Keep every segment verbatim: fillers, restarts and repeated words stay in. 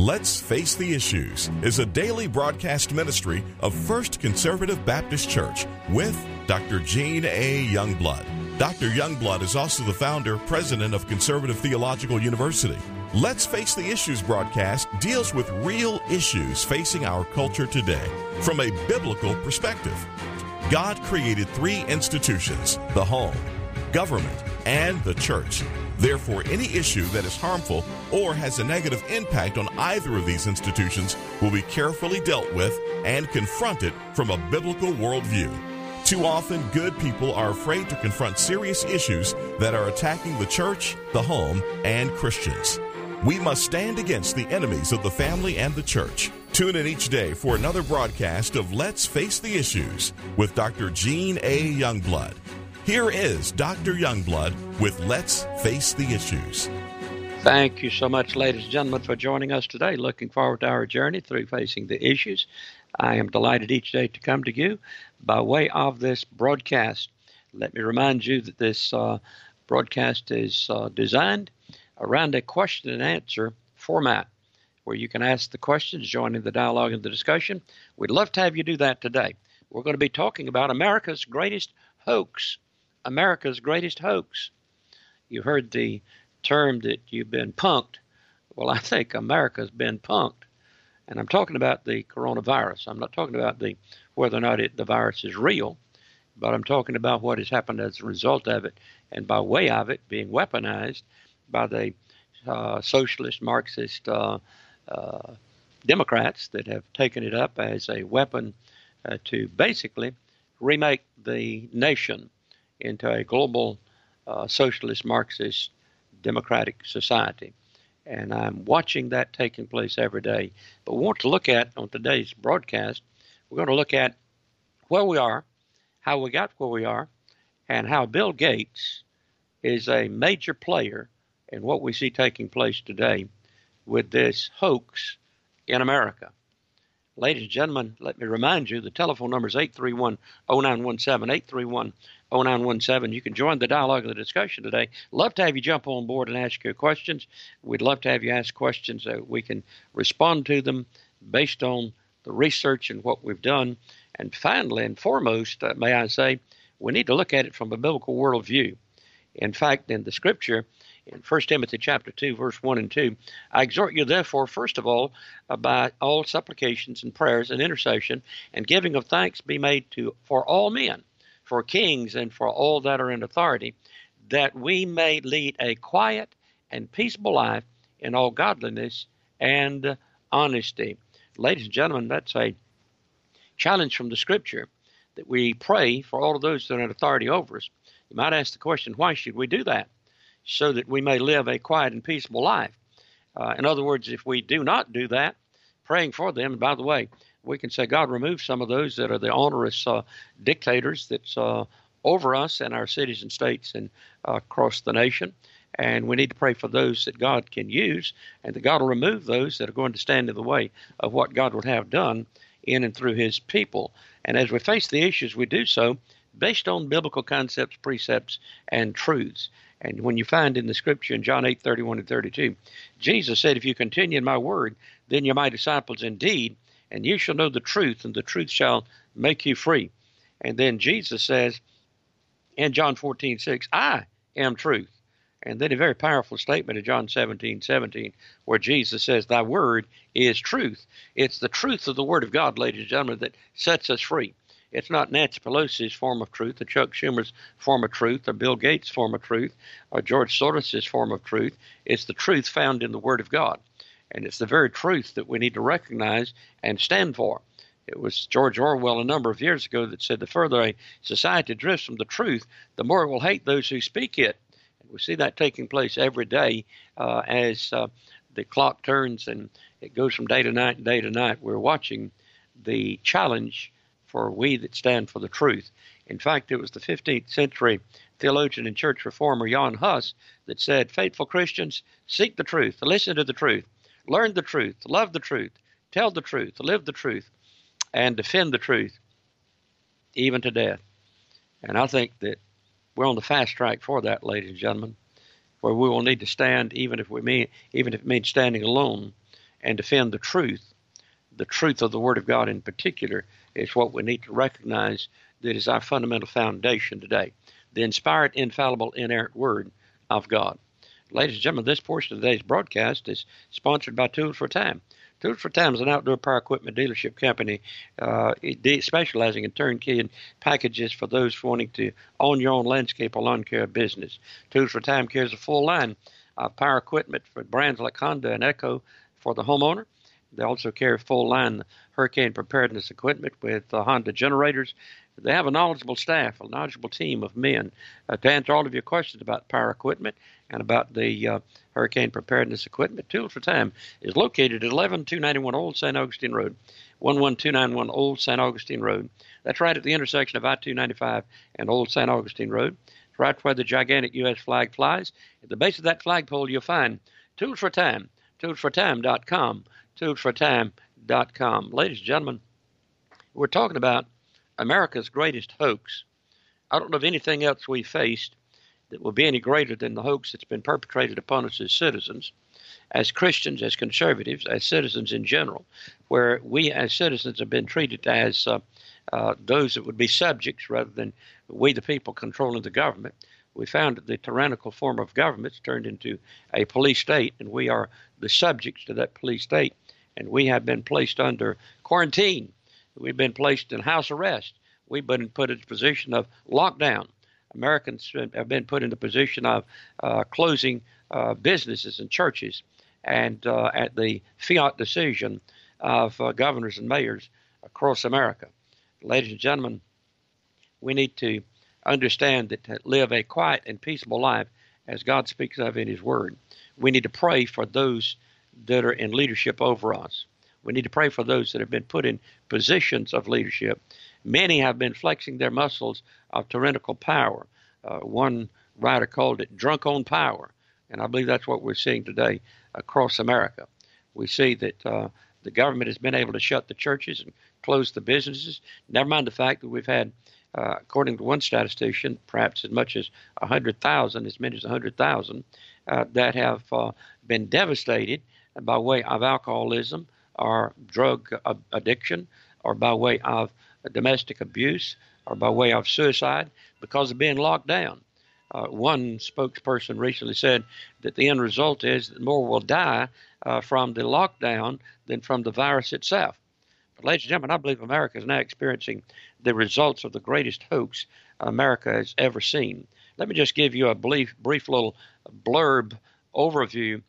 Let's Face the Issues is a daily broadcast ministry of First Conservative Baptist Church with Doctor Gene A. Youngblood. Doctor Youngblood is also the founder, president of Conservative Theological University. Let's Face the Issues broadcast deals with real issues facing our culture today from a biblical perspective. God created three institutions: the home, government, and the church. Therefore, any issue that is harmful or has a negative impact on either of these institutions will be carefully dealt with and confronted from a biblical worldview. Too often, good people are afraid to confront serious issues that are attacking the church, the home, and Christians. We must stand against the enemies of the family and the church. Tune in each day for another broadcast of Let's Face the Issues with Doctor Gene A. Youngblood. Here is Doctor Youngblood with Let's Face the Issues. Thank you so much, ladies and gentlemen, for joining us today. Looking forward to our journey through facing the issues. I am delighted each day to come to you by way of this broadcast. Let me remind you that this uh, broadcast is uh, designed around a question and answer format where you can ask the questions, join in the dialogue and the discussion. We'd love to have you do that today. We're going to be talking about America's greatest hoax. America's greatest hoax. You heard the term that you've been punked. Well, I think America's been punked. And I'm talking about the coronavirus. I'm not talking about the whether or not it, the virus is real, but I'm talking about what has happened as a result of it and by way of it being weaponized by the uh, socialist, Marxist uh, uh, Democrats that have taken it up as a weapon uh, to basically remake the nation into a global uh, socialist, Marxist, democratic society. And I'm watching that taking place every day. But we want to look at, on today's broadcast, we're going to look at where we are, how we got where we are, and how Bill Gates is a major player in what we see taking place today with this hoax in America. Ladies and gentlemen, let me remind you, the telephone number is eight three one, oh nine one seven, eight three one, oh nine one seven. You can join the dialogue and the discussion today. Love to have you jump on board and ask your questions. We'd love to have you ask questions so we can respond to them based on the research and what we've done. And finally and foremost, uh, may I say, we need to look at it from a biblical worldview. In fact, in the scripture, in First Timothy chapter two, verse one and two, I exhort you therefore, first of all, uh, by all supplications and prayers and intercession and giving of thanks be made to for all men, for kings and for all that are in authority, that we may lead a quiet and peaceable life in all godliness and honesty. Ladies and gentlemen, that's a challenge from the scripture that we pray for all of those that are in authority over us. You might ask the question, why should we do that? So that we may live a quiet and peaceable life. Uh, in other words, if we do not do that, praying for them, and by the way, we can say, God, remove some of those that are the onerous uh, dictators that's uh, over us and our cities and states and uh, across the nation. And we need to pray for those that God can use, and that God will remove those that are going to stand in the way of what God would have done in and through his people. And as we face the issues, we do so based on biblical concepts, precepts, and truths. And when you find in the scripture in John eight, thirty-one and thirty-two, Jesus said, if you continue in my word, then you're my disciples indeed, and you shall know the truth, and the truth shall make you free. And then Jesus says in John fourteen, six, I am truth. And then a very powerful statement in John seventeen, seventeen, where Jesus says, thy word is truth. It's the truth of the word of God, ladies and gentlemen, that sets us free. It's not Nancy Pelosi's form of truth, or Chuck Schumer's form of truth, or Bill Gates' form of truth, or George Soros's form of truth. It's the truth found in the Word of God. And it's the very truth that we need to recognize and stand for. It was George Orwell a number of years ago that said the further a society drifts from the truth, the more it will hate those who speak it. And we see that taking place every day uh, as uh, the clock turns and it goes from day to night and day to night. We're watching the challenge for we that stand for the truth. In fact, it was the fifteenth century theologian and church reformer Jan Hus that said, faithful Christians, seek the truth, listen to the truth, learn the truth, love the truth, tell the truth, live the truth, and defend the truth, even to death. And I think that we're on the fast track for that, ladies and gentlemen, where we will need to stand, even if we mean, even if it means standing alone, and defend the truth. The truth of the Word of God in particular is what we need to recognize that is our fundamental foundation today. The inspired, infallible, inerrant Word of God. Ladies and gentlemen, this portion of today's broadcast is sponsored by Tools for Time. Tools for Time is an outdoor power equipment dealership company uh, specializing in turnkey and packages for those wanting to own your own landscape or lawn care business. Tools for Time carries a full line of power equipment for brands like Honda and Echo for the homeowner. They also carry a full line hurricane preparedness equipment with uh, Honda generators. They have a knowledgeable staff, a knowledgeable team of men uh, to answer all of your questions about power equipment and about the uh, hurricane preparedness equipment. Tools for Time is located at eleven two ninety-one Old Saint Augustine Road, one one two nine one Old Saint Augustine Road. That's right at the intersection of I two ninety-five and Old Saint Augustine Road. It's right where the gigantic U S flag flies. At the base of that flagpole, you'll find Tools for Time, tools for time dot com, tools for time dot com. Ladies and gentlemen, we're talking about America's greatest hoax. I don't know of anything else we faced that will be any greater than the hoax that's been perpetrated upon us as citizens, as Christians, as conservatives, as citizens in general, where we as citizens have been treated as uh, uh, those that would be subjects rather than we the people controlling the government. We found that the tyrannical form of government turned into a police state, and we are the subjects to that police state, and we have been placed under quarantine. We've been placed in house arrest. We've been put in a position of lockdown. Americans have been put in the position of uh, closing uh, businesses and churches, and uh, at the fiat decision of uh, governors and mayors across America. Ladies and gentlemen, we need to understand that to live a quiet and peaceable life, as God speaks of in His Word, we need to pray for those that are in leadership over us. We need to pray for those that have been put in positions of leadership. Many have been flexing their muscles of tyrannical power. Uh, one writer called it drunk on power, and I believe that's what we're seeing today across America. We see that uh, the government has been able to shut the churches and close the businesses. Never mind the fact that we've had, uh, according to one statistician, perhaps as much as one hundred thousand, as many as one hundred thousand, uh, that have uh, been devastated by way of alcoholism, or drug addiction, or by way of domestic abuse, or by way of suicide because of being locked down. Uh, one spokesperson recently said that the end result is that more will die uh, from the lockdown than from the virus itself. But ladies and gentlemen, I believe America is now experiencing the results of the greatest hoax America has ever seen. Let me just give you a brief, brief little blurb overview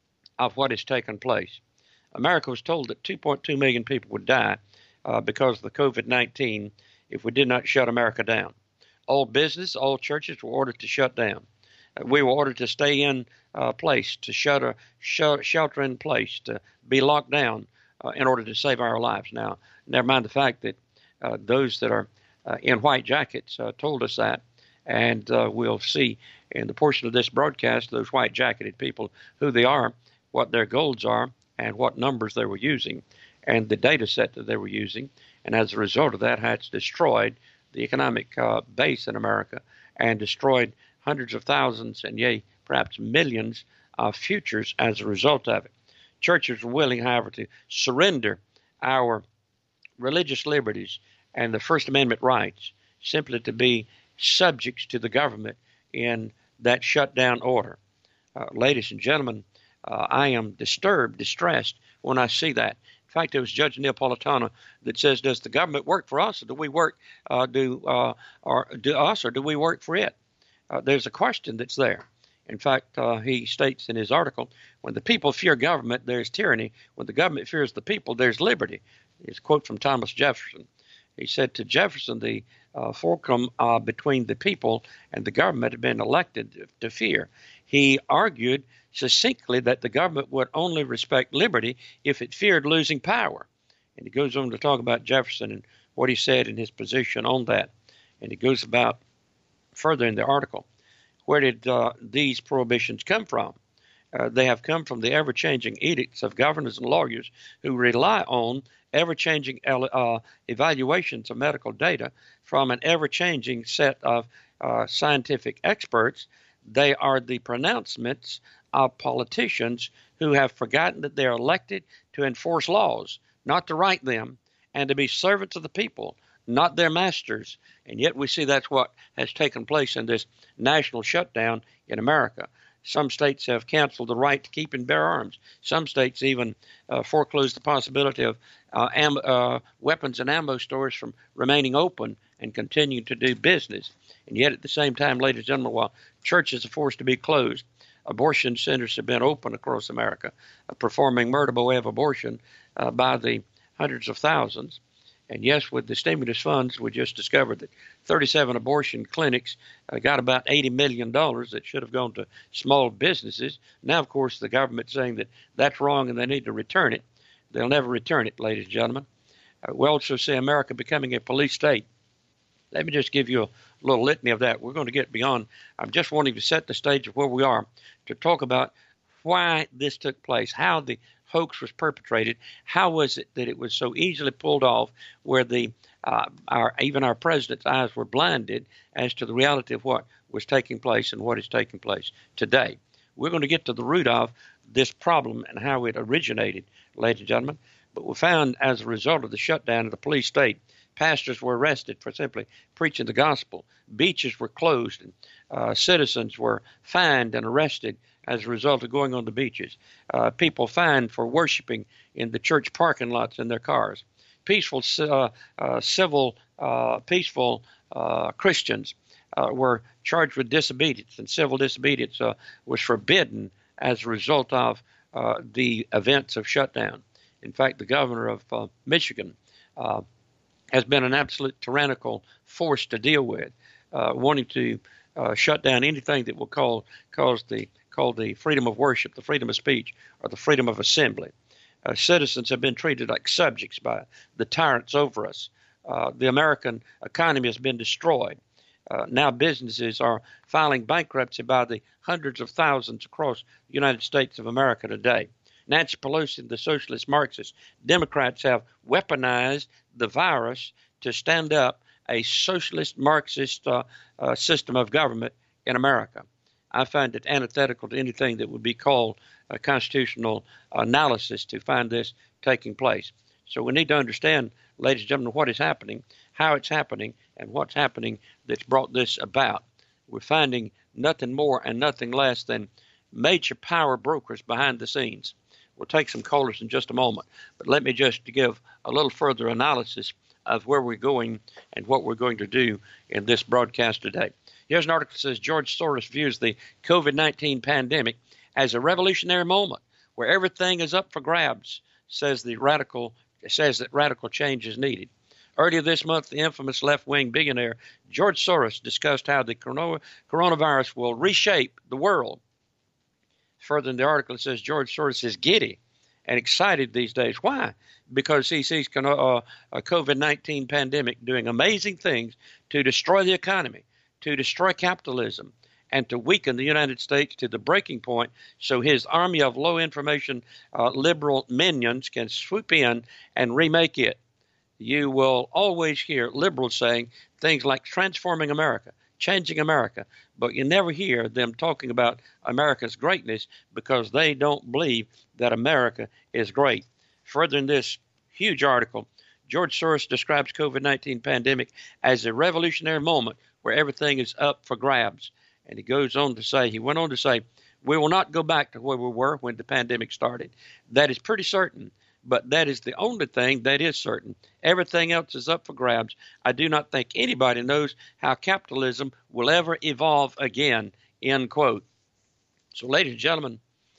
of what has taken place. America was told that two point two million people would die uh, because of the COVID nineteen if we did not shut America down. All business, all churches were ordered to shut down. Uh, we were ordered to stay in uh, place, to shutter, sh- shelter in place, to be locked down uh, in order to save our lives. Now, never mind the fact that uh, those that are uh, in white jackets uh, told us that, and uh, we'll see in the portion of this broadcast those white jacketed people, who they are, what their goals are, and what numbers they were using, and the data set that they were using. And as a result of that, how it's destroyed the economic uh, base in America and destroyed hundreds of thousands and, yea, perhaps millions of futures as a result of it. Churches were willing, however, to surrender our religious liberties and the First Amendment rights simply to be subjects to the government in that shutdown order. Uh, ladies and gentlemen, Uh, I am disturbed, distressed when I see that. In fact, there was Judge Neapolitano that says, does the government work for us, or do we work, uh, do, uh, or do us, or do we work for it? Uh, there's a question that's there. In fact, uh, he states in his article, when the people fear government, there's tyranny. When the government fears the people, there's liberty. It's a quote from Thomas Jefferson. He said to Jefferson, the uh, fulcrum uh, between the people and the government had been elected to fear. He argued succinctly that the government would only respect liberty if it feared losing power. And he goes on to talk about Jefferson and what he said in his position on that. And he goes about further in the article. Where did uh, these prohibitions come from? Uh, they have come from the ever-changing edicts of governors and lawyers who rely on ever-changing uh, evaluations of medical data from an ever-changing set of uh, scientific experts. They are the pronouncements of politicians who have forgotten that they're elected to enforce laws, not to write them, and to be servants of the people, not their masters. And yet we see that's what has taken place in this national shutdown in America. Some states have canceled the right to keep and bear arms. Some states even uh, foreclosed the possibility of uh, am- uh, weapons and ammo stores from remaining open and continuing to do business. And yet at the same time, ladies and gentlemen, while churches are forced to be closed, abortion centers have been open across America, uh, performing murder by way of abortion uh, by the hundreds of thousands. And yes, with the stimulus funds, we just discovered that thirty-seven abortion clinics uh, got about eighty million dollars that should have gone to small businesses. Now, of course, the government's saying that that's wrong and they need to return it. They'll never return it, ladies and gentlemen. Uh, we also see America becoming a police state. Let me just give you a little litany of that. We're going to get beyond. I'm just wanting to set the stage of where we are to talk about why this took place, how the hoax was perpetrated. How was it that it was so easily pulled off where the uh, our even our president's eyes were blinded as to the reality of what was taking place and what is taking place today? We're going to get to the root of this problem and how it originated, ladies and gentlemen. But we found as a result of the shutdown of the police state, pastors were arrested for simply preaching the gospel. Beaches were closed, and uh, citizens were fined and arrested as a result of going on the beaches. Uh, people fined for worshiping in the church parking lots in their cars. Peaceful, uh, uh, civil, uh, peaceful uh, Christians uh, were charged with disobedience, and civil disobedience uh, was forbidden as a result of uh, the events of shutdown. In fact, the governor of uh, Michigan uh, has been an absolute tyrannical force to deal with, uh, wanting to uh, shut down anything that will call, cause the called the freedom of worship, the freedom of speech, or the freedom of assembly. Uh, citizens have been treated like subjects by the tyrants over us. Uh, the American economy has been destroyed. Uh, now businesses are filing bankruptcy by the hundreds of thousands across the United States of America today. Nancy Pelosi and the socialist Marxist Democrats have weaponized the virus to stand up a socialist Marxist uh, uh, system of government in America. I find it antithetical to anything that would be called a constitutional analysis to find this taking place. So we need to understand, ladies and gentlemen, what is happening, how it's happening, and what's happening that's brought this about. We're finding nothing more and nothing less than major power brokers behind the scenes. We'll take some callers in just a moment, but let me just give a little further analysis of where we're going and what we're going to do in this broadcast today. Here's an article that says George Soros views the COVID nineteen pandemic as a revolutionary moment where everything is up for grabs, says the radical says that radical change is needed. Earlier this month, the infamous left-wing billionaire George Soros discussed how the coronavirus will reshape the world. Further in the article, it says George Soros is giddy and excited these days. Why? Because he sees uh, a COVID nineteen pandemic doing amazing things to destroy the economy, to destroy capitalism, and to weaken the United States to the breaking point so his army of low information uh, liberal minions can swoop in and remake it. You will always hear liberals saying things like transforming America, changing America, but you never hear them talking about America's greatness because they don't believe that America is great. Further in this huge article, George Soros describes COVID nineteen pandemic as a revolutionary moment where everything is up for grabs. And he goes on to say, he went on to say, we will not go back to where we were when the pandemic started. That is pretty certain, but that is the only thing that is certain. Everything else is up for grabs. I do not think anybody knows how capitalism will ever evolve again, end quote. So, ladies and gentlemen,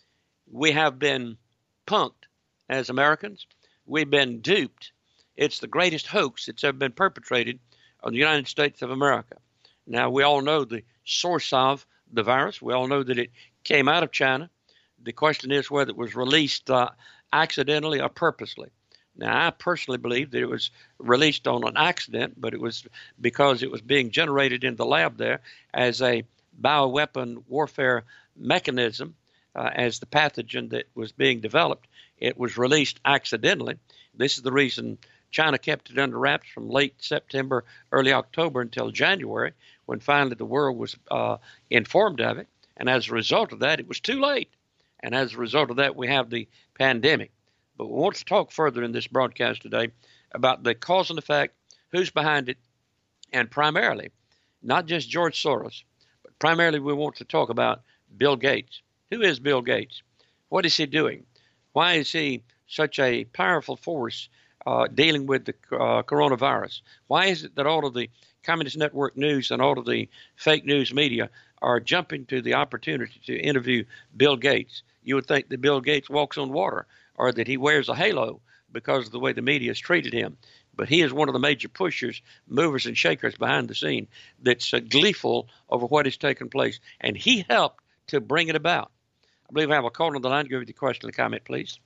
we have been punked as Americans. We've been duped. It's the greatest hoax that's ever been perpetrated on the United States of America. Now, we all know the source of the virus. We all know that it came out of China. The question is whether it was released uh, accidentally or purposely. Now, I personally believe that it was released on an accident, but it was because it was being generated in the lab there as a bioweapon warfare mechanism, uh, as the pathogen that was being developed. It was released accidentally. This is the reason China kept it under wraps from late September, early October until January, when finally the world was uh, informed of it. And as a result of that, it was too late. And as a result of that, we have the pandemic. But we want to talk further in this broadcast today about the cause and effect, who's behind it, and primarily, not just George Soros, but primarily we want to talk about Bill Gates. Who is Bill Gates? What is he doing? Why is he such a powerful force uh, dealing with the uh, coronavirus? Why is it that all of the Communist Network News and all of the fake news media are jumping to the opportunity to interview Bill Gates? You would think that Bill Gates walks on water or that he wears a halo because of the way the media has treated him. But he is one of the major pushers, movers, and shakers behind the scene that's uh, gleeful over what has taken place. And he helped to bring it about. I believe I have a call on the line. Give me the question and comment, please.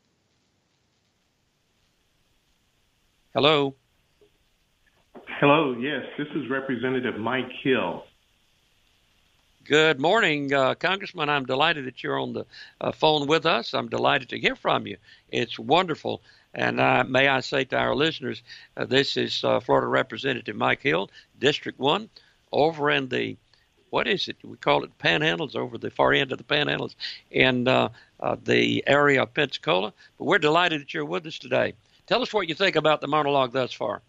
Hello. Hello, yes, this is Representative Mike Hill. Good morning, uh, Congressman. I'm delighted that you're on the uh, phone with us. I'm delighted to hear from you. It's wonderful. And uh, may I say to our listeners, uh, this is uh, Florida Representative Mike Hill, District one, over in the, what is it? We call it Panhandles, over the far end of the Panhandles in uh, uh, the area of Pensacola. But we're delighted that you're with us today. Tell us what you think about the monologue thus far.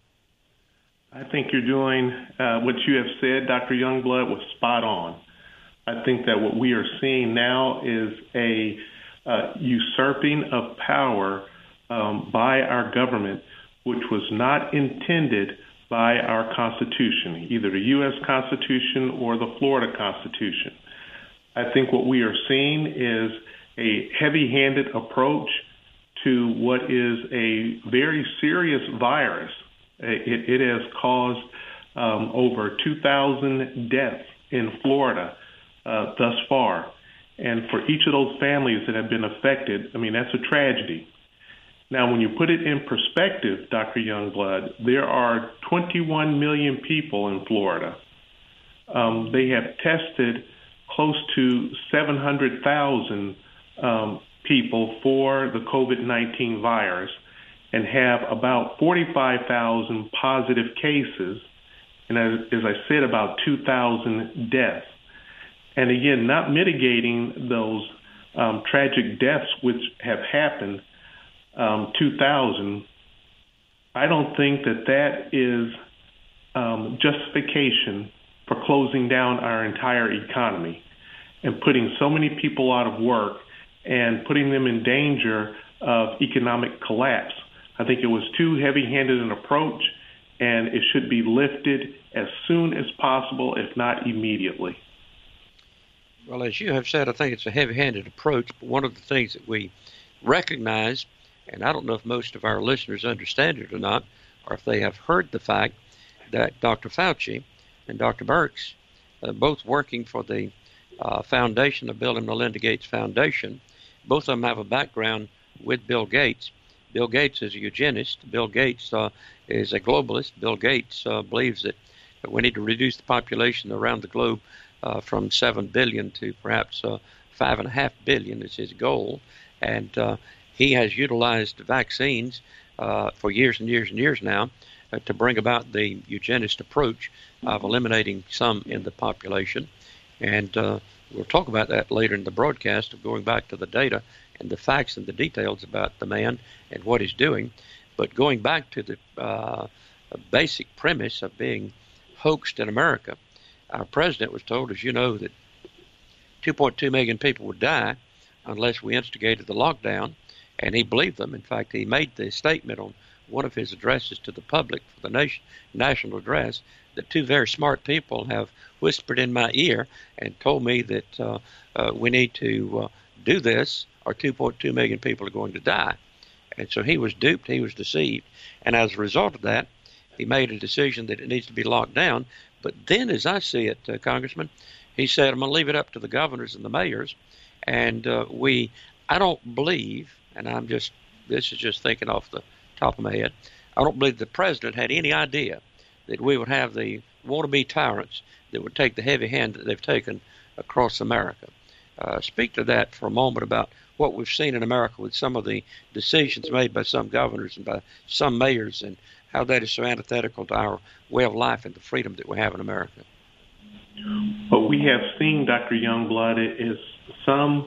I think you're doing uh, what you have said, Doctor Youngblood, was spot on. I think that what we are seeing now is a uh, usurping of power um, by our government, which was not intended by our Constitution, either the U S Constitution or the Florida Constitution. I think what we are seeing is a heavy-handed approach to what is a very serious virus. It, it has caused um, over two thousand deaths in Florida uh, thus far. And for each of those families that have been affected, I mean, that's a tragedy. Now, when you put it in perspective, Doctor Youngblood, there are twenty-one million people in Florida. Um, they have tested close to seven hundred thousand um, people for the COVID nineteen virus, and have about forty-five thousand positive cases, and as, as I said, about two thousand deaths. And again, not mitigating those um, tragic deaths which have happened, um, two thousand, I don't think that that is um, justification for closing down our entire economy and putting so many people out of work and putting them in danger of economic collapse. I think it was too heavy-handed an approach, and it should be lifted as soon as possible, if not immediately. Well, as you have said, I think it's a heavy-handed approach, but one of the things that we recognize, and I don't know if most of our listeners understand it or not, or if they have heard the fact that Doctor Fauci and Doctor Birx, uh, both working for the uh, foundation, the Bill and Melinda Gates Foundation, both of them have a background with Bill Gates. Bill Gates is a eugenist. Bill Gates uh, is a globalist. Bill Gates uh, believes that, that we need to reduce the population around the globe uh, from seven billion to perhaps uh, five and a half billion is his goal. And uh, he has utilized vaccines uh, for years and years and years now uh, to bring about the eugenist approach of eliminating some in the population. And uh, we'll talk about that later in the broadcast, of going back to the data and the facts and the details about the man and what he's doing. But going back to the uh, basic premise of being hoaxed in America, our president was told, as you know, that two point two million people would die unless we instigated the lockdown, and he believed them. In fact, he made the statement on one of his addresses to the public for the nation, national address, that two very smart people have whispered in my ear and told me that uh, uh, we need to uh, do this, or two point two million people are going to die. And so he was duped, he was deceived. And as a result of that, he made a decision that it needs to be locked down. But then, as I see it, uh, Congressman, he said, I'm going to leave it up to the governors and the mayors. And uh, we, I don't believe, and I'm just, this is just thinking off the top of my head, I don't believe the president had any idea that we would have the wannabe tyrants that would take the heavy hand that they've taken across America. Uh, speak to that for a moment about what we've seen in America with some of the decisions made by some governors and by some mayors, and how that is so antithetical to our way of life and the freedom that we have in America. What we have seen, Doctor Youngblood, is some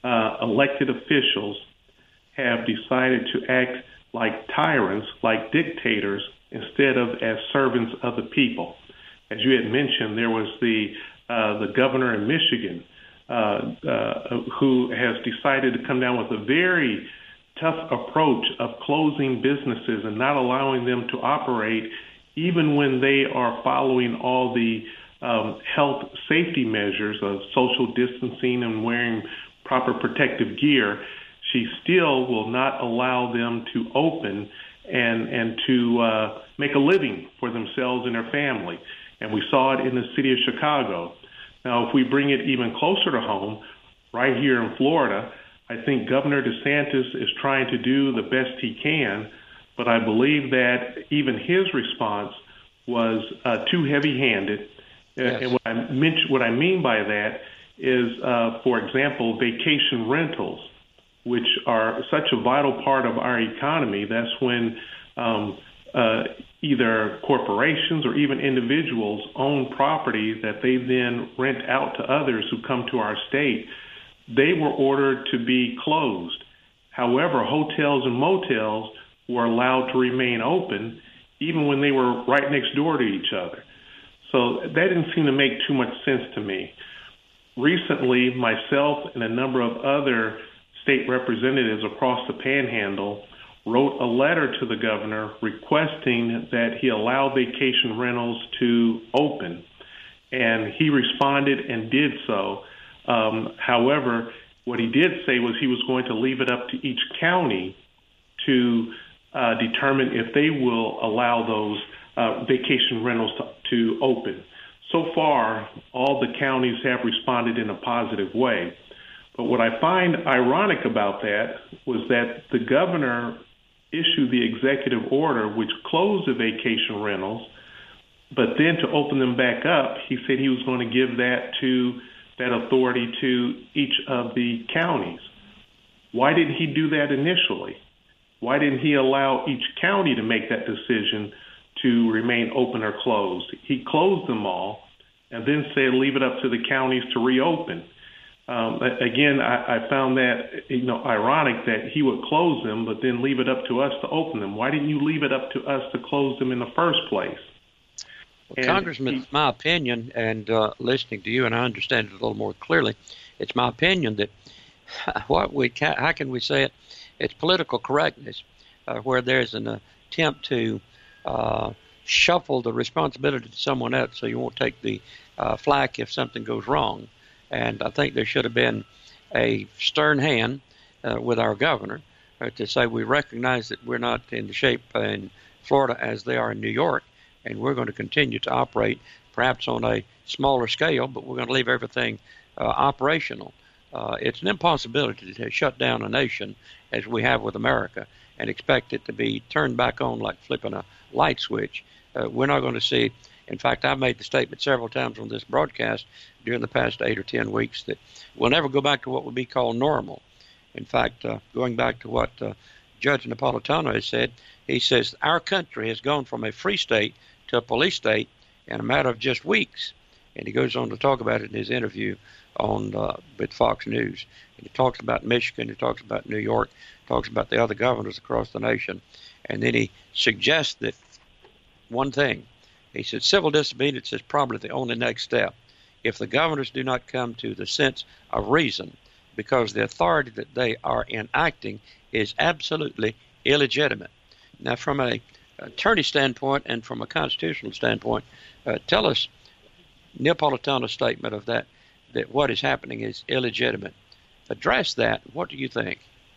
uh, elected officials have decided to act like tyrants, like dictators, instead of as servants of the people. As you had mentioned, there was the uh, the governor in Michigan uh, uh, who has decided to come down with a very tough approach of closing businesses and not allowing them to operate, even when they are following all the um, health safety measures of social distancing and wearing proper protective gear. She still will not allow them to open and and to uh, make a living for themselves and their family. And we saw it in the city of Chicago. Now, if we bring it even closer to home, right here in Florida, I think Governor DeSantis is trying to do the best he can, but I believe that even his response was uh, too heavy-handed. Yes. And what I, mention, what I mean by that is, uh, for example, vacation rentals, which are such a vital part of our economy. That's when um, uh, either corporations or even individuals own property that they then rent out to others who come to our state. They were ordered to be closed. However, hotels and motels were allowed to remain open even when they were right next door to each other. So that didn't seem to make too much sense to me. Recently, myself and a number of other state representatives across the Panhandle wrote a letter to the governor requesting that he allow vacation rentals to open, and he responded and did so. Um, however, what he did say was he was going to leave it up to each county to uh, determine if they will allow those uh, vacation rentals to, to open. So far, all the counties have responded in a positive way. But what I find ironic about that was that the governor issued the executive order which closed the vacation rentals, but then to open them back up, he said he was going to give that to that authority to each of the counties. Why didn't he do that initially? Why didn't he allow each county to make that decision to remain open or closed? He closed them all and then said leave it up to the counties to reopen. Um, again, I, I found that you know ironic that he would close them, but then leave it up to us to open them. Why didn't you leave it up to us to close them in the first place? Well, Congressman, it's my opinion, and uh, listening to you, and I understand it a little more clearly, it's my opinion that what we can, how can we say it? It's political correctness, uh, where there's an attempt to uh, shuffle the responsibility to someone else, so you won't take the uh, flack if something goes wrong. And I think there should have been a stern hand uh, with our governor uh, to say we recognize that we're not in the shape in Florida as they are in New York, and we're going to continue to operate perhaps on a smaller scale, but we're going to leave everything uh, operational. Uh, it's an impossibility to shut down a nation as we have with America and expect it to be turned back on like flipping a light switch. Uh, we're not going to see. In fact, I've made the statement several times on this broadcast during the past eight or ten weeks that we'll never go back to what would be called normal. In fact, uh, going back to what uh, Judge Napolitano has said, he says our country has gone from a free state to a police state in a matter of just weeks. And he goes on to talk about it in his interview on uh, with Fox News. And he talks about Michigan, he talks about New York, talks about the other governors across the nation. And then he suggests that one thing. He said civil disobedience is probably the only next step. If the governors do not come to the sense of reason, because the authority that they are enacting is absolutely illegitimate. Now, from an attorney standpoint and from a constitutional standpoint, uh, tell us Napolitano's statement of that, that what is happening is illegitimate. Address that. What do you think?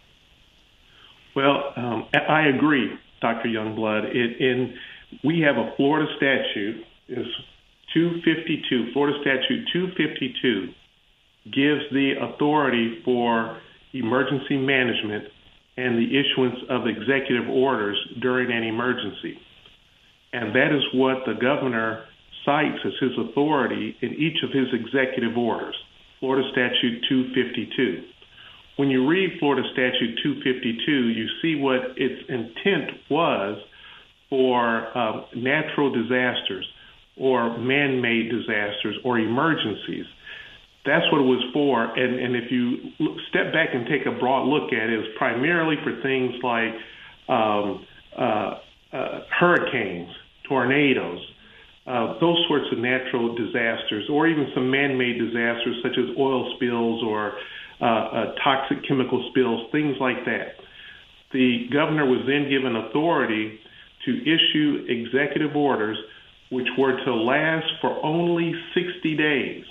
Well, um, I agree, Doctor Youngblood. It, in We have a Florida statute, is two fifty-two, Florida Statute two fifty-two gives the authority for emergency management and the issuance of executive orders during an emergency. And that is what the governor cites as his authority in each of his executive orders, Florida Statute two fifty-two. When you read Florida Statute two fifty-two, you see what its intent was for uh, natural disasters or man-made disasters or emergencies. That's what it was for. And, and if you look, step back and take a broad look at it, it's primarily for things like um, uh, uh, hurricanes, tornadoes, uh, those sorts of natural disasters, or even some man-made disasters such as oil spills or uh, uh, toxic chemical spills, things like that. The governor was then given authority to issue executive orders which were to last for only sixty days.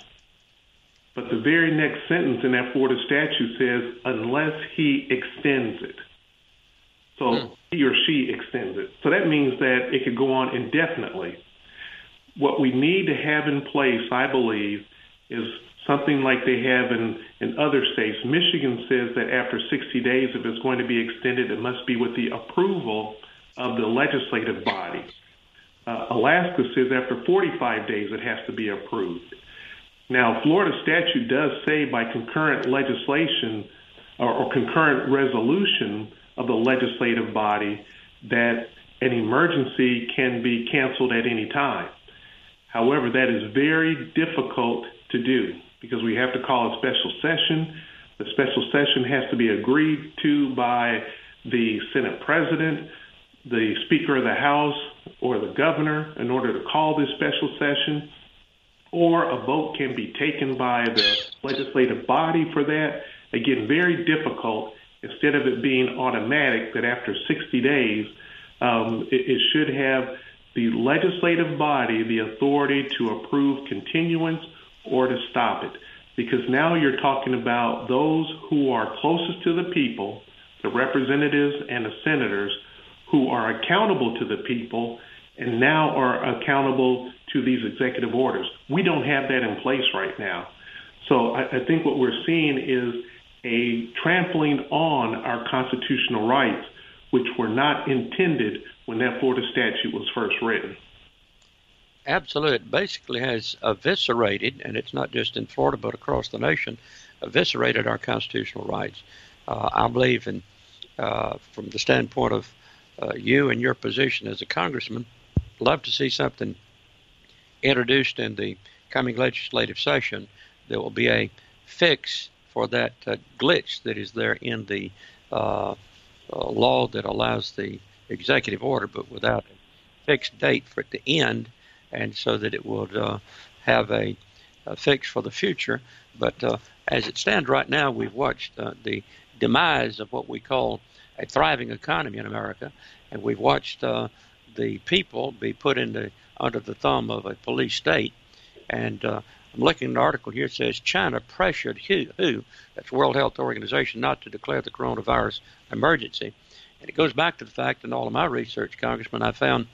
But the very next sentence in that Florida statute says, unless he extends it. So hmm. he or she extends it. So that means that it could go on indefinitely. What we need to have in place, I believe, is something like they have in, in other states. Michigan says that after sixty days, if it's going to be extended, it must be with the approval of the legislative body. Uh, Alaska says after forty-five days, it has to be approved. Now, Florida statute does say by concurrent legislation or, or concurrent resolution of the legislative body that an emergency can be canceled at any time. However, that is very difficult to do because we have to call a special session. The special session has to be agreed to by the Senate President, the Speaker of the House, or the governor in order to call this special session. Or a vote can be taken by the legislative body for that. Again, very difficult. Instead of it being automatic that after sixty days, um, it, it should have the legislative body the authority to approve continuance or to stop it. Because now you're talking about those who are closest to the people, the representatives and the senators, who are accountable to the people and now are accountable to these executive orders. We don't have that in place right now. So I, I think what we're seeing is a trampling on our constitutional rights, which were not intended when that Florida statute was first written. Absolutely. It basically has eviscerated, and it's not just in Florida but across the nation, eviscerated our constitutional rights. Uh, I believe in, uh, from the standpoint of uh, you and your position as a congressman, love to see something introduced in the coming legislative session that will be a fix for that uh, glitch that is there in the uh, uh, law that allows the executive order, but without a fixed date for it to end, and so that it would uh, have a, a fix for the future. But uh, as it stands right now, we've watched uh, the demise of what we call a thriving economy in America, and we've watched uh, the people be put in the, under the thumb of a police state. And uh, I'm looking at an article here that says China pressured W H O, that's World Health Organization, not to declare the coronavirus emergency. And it goes back to the fact in all of my research, Congressman, I found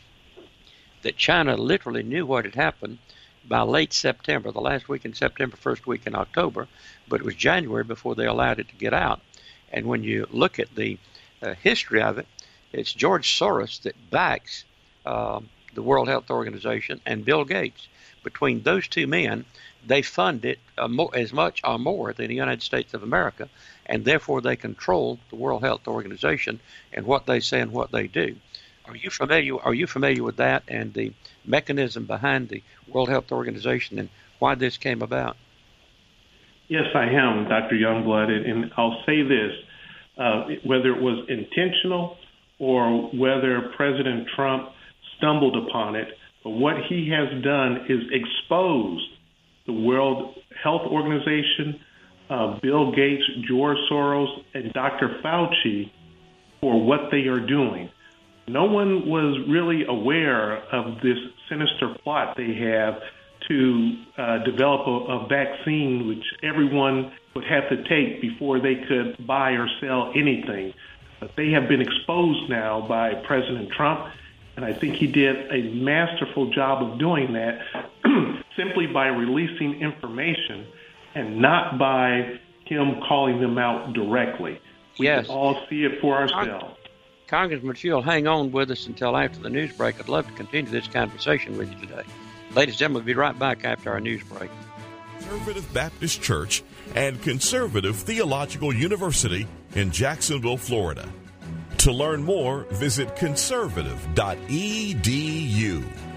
that China literally knew what had happened by late September, the last week in September, first week in October, but it was January before they allowed it to get out. And when you look at the uh, history of it, it's George Soros that backs uh, the World Health Organization and Bill Gates. Between those two men, they fund it uh, more, as much or more than the United States of America, and therefore they control the World Health Organization and what they say and what they do. Are you familiar? Are you familiar with that and the mechanism behind the World Health Organization and why this came about? Yes, I am, Doctor Youngblood, and I'll say this: uh, whether it was intentional or whether President Trump stumbled upon it, but what he has done is exposed the World Health Organization, uh, Bill Gates, George Soros, and Doctor Fauci for what they are doing. No one was really aware of this sinister plot they have to uh, develop a, a vaccine which everyone would have to take before they could buy or sell anything. But they have been exposed now by President Trump, and I think he did a masterful job of doing that simply by releasing information and not by him calling them out directly. We yes. can all see it for ourselves. Congressman, if you'll hang on with us until after the news break, I'd love to continue this conversation with you today. Ladies and gentlemen, we'll be right back after our news break. Conservative Baptist Church and Conservative Theological University in Jacksonville, Florida. To learn more, visit conservative dot e d u.